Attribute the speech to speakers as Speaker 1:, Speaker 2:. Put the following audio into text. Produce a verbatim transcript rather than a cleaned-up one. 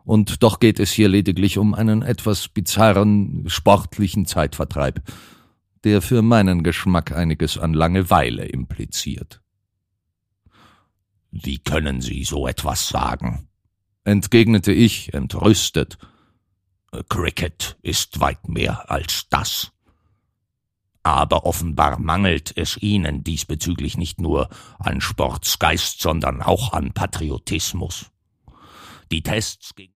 Speaker 1: Und doch geht es hier lediglich um einen etwas bizarren, sportlichen Zeitvertreib, der für meinen Geschmack einiges an Langeweile impliziert.
Speaker 2: »Wie können Sie so etwas sagen?«,
Speaker 1: entgegnete ich, entrüstet.
Speaker 2: »Cricket ist weit mehr als das. Aber offenbar mangelt es Ihnen diesbezüglich nicht nur an Sportsgeist, sondern auch an Patriotismus. Die Tests gegen